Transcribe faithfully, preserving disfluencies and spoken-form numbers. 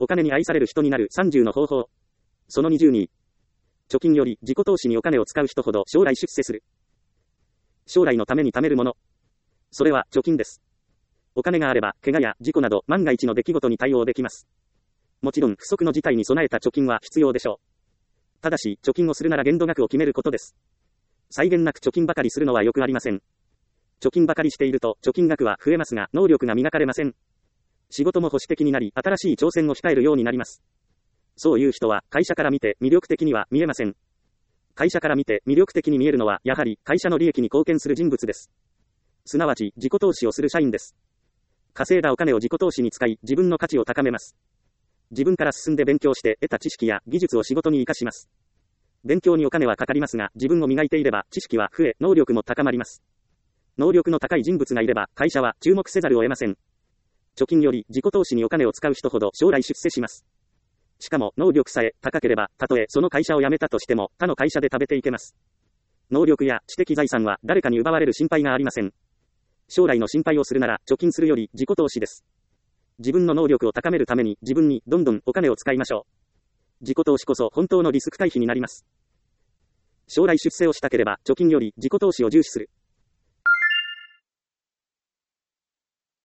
お金に愛される人になるさんじゅうの方法。そのにじゅうに。貯金より自己投資にお金を使う人ほど将来出世する。将来のために貯めるもの。それは貯金です。お金があれば、怪我や事故など万が一の出来事に対応できます。もちろん不測の事態に備えた貯金は必要でしょう。ただし、貯金をするなら限度額を決めることです。際限なく貯金ばかりするのはよくありません。貯金ばかりしていると、貯金額は増えますが、能力が磨かれません。仕事も保守的になり、新しい挑戦を控えるようになります。そういう人は、会社から見て魅力的には見えません。会社から見て魅力的に見えるのは、やはり会社の利益に貢献する人物です。すなわち、自己投資をする社員です。稼いだお金を自己投資に使い、自分の価値を高めます。自分から進んで勉強して得た知識や技術を仕事に活かします。勉強にお金はかかりますが、自分を磨いていれば知識は増え、能力も高まります。能力の高い人物がいれば、会社は注目せざるを得ません。貯金より自己投資にお金を使う人ほど将来出世します。しかも、能力さえ高ければ、たとえその会社を辞めたとしても、他の会社で食べていけます。能力や知的財産は誰かに奪われる心配がありません。将来の心配をするなら、貯金するより自己投資です。自分の能力を高めるために自分にどんどんお金を使いましょう。自己投資こそ本当のリスク回避になります。将来出世をしたければ、貯金より自己投資を重視する。